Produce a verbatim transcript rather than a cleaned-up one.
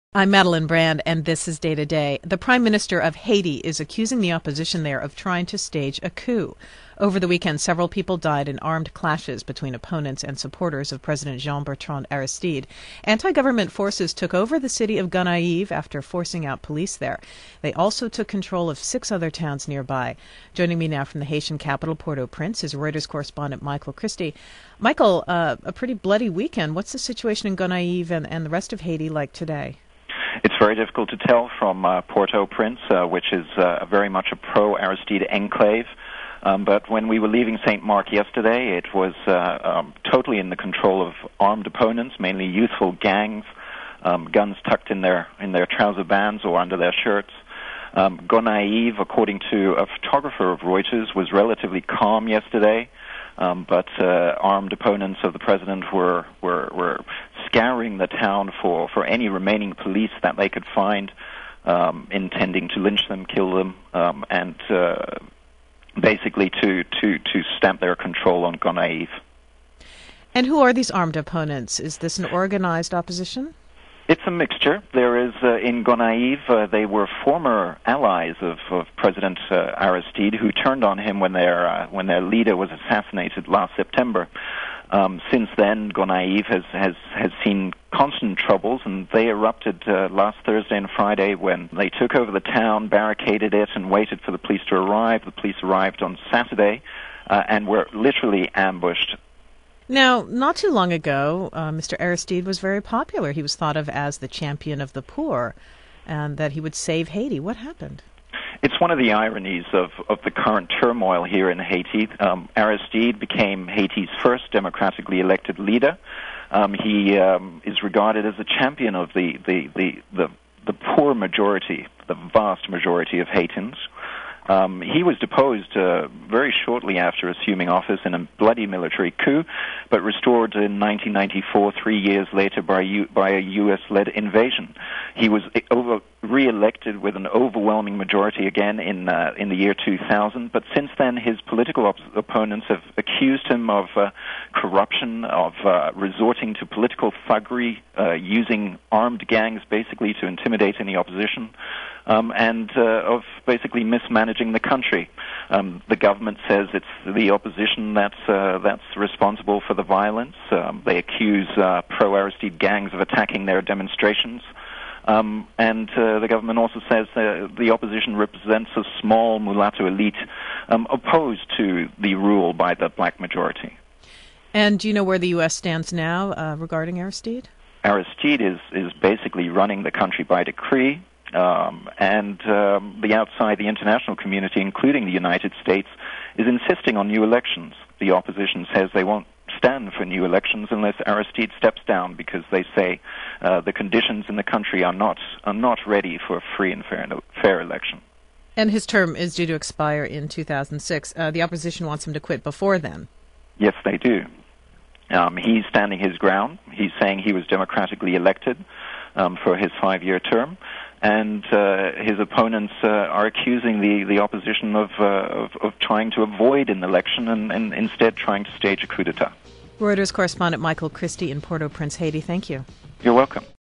I'm Madeline Brand, and this is Day to Day. The Prime Minister of Haiti is accusing the opposition there of trying to stage a coup. Over the weekend, several people died in armed clashes between opponents and supporters of President Jean-Bertrand Aristide. Anti-government forces took over the city of Gonaïves after forcing out police there. They also took control of six other towns nearby. Joining me now from the Haitian capital, Port-au-Prince, is Reuters correspondent Michael Christie. Michael, uh, a pretty bloody weekend. What's the situation in Gonaïves and, and the rest of Haiti like today? It's very difficult to tell from uh, Port-au-Prince, uh, which is uh, very much a pro-Aristide enclave. Um, but when we were leaving Saint Mark yesterday, it was uh, um, totally in the control of armed opponents, mainly youthful gangs, um, guns tucked in their in their trouser bands or under their shirts. Um, Gonaïves, according to a photographer of Reuters, was relatively calm yesterday. Um, but uh, armed opponents of the president were, were were scouring the town for, for any remaining police that they could find, um, intending to lynch them, kill them, um, and uh, basically to, to, to stamp their control on Gonaïves. And who are these armed opponents? Is this an organized opposition? It's a mixture. There is, uh, in Gonaïves, uh, they were former allies of, of President uh, Aristide, who turned on him when their uh, when their leader was assassinated last September. Um, since then, Gonaïves has, has, has seen constant troubles, and they erupted uh, last Thursday and Friday when they took over the town, barricaded it, and waited for the police to arrive. The police arrived on Saturday uh, and were literally ambushed. Now, not too long ago, uh, Mister Aristide was very popular. He was thought of as the champion of the poor, and that he would save Haiti. What happened? It's one of the ironies of, of the current turmoil here in Haiti. Um, Aristide became Haiti's first democratically elected leader. Um, he um, is regarded as a champion of the, the, the, the, the poor majority, the vast majority of Haitians. Um, he was deposed uh, very shortly after assuming office in a bloody military coup, but restored in nineteen ninety-four, three years later, by, U- by a U S-led invasion. He was over- re-elected with an overwhelming majority again in uh, in the year two thousand, but since then his political op- opponents have accused him of uh, corruption, of uh, resorting to political thuggery, uh, using armed gangs basically to intimidate any opposition. Um, and uh, of basically mismanaging the country. Um, the government says it's the opposition that's uh, that's responsible for the violence. Um, they accuse uh, pro-Aristide gangs of attacking their demonstrations. Um, and uh, the government also says uh, the opposition represents a small mulatto elite um, opposed to the rule by the black majority. And do you know where the U S stands now uh, regarding Aristide? Aristide is, is basically running the country by decree. Um, and um, the outside, the international community, including the United States, is insisting on new elections. The opposition says they won't stand for new elections unless Aristide steps down, because they say uh, the conditions in the country are not are not ready for a free and fair, fair election. And his term is due to expire in two thousand six. Uh, the opposition wants him to quit before then. Yes, they do. Um, he's standing his ground. He's saying he was democratically elected um, for his five-year term. And uh, his opponents uh, are accusing the, the opposition of, uh, of of trying to avoid an election and, and instead trying to stage a coup d'etat. Reuters correspondent Michael Christie in Port-au-Prince, Haiti. Thank you. You're welcome.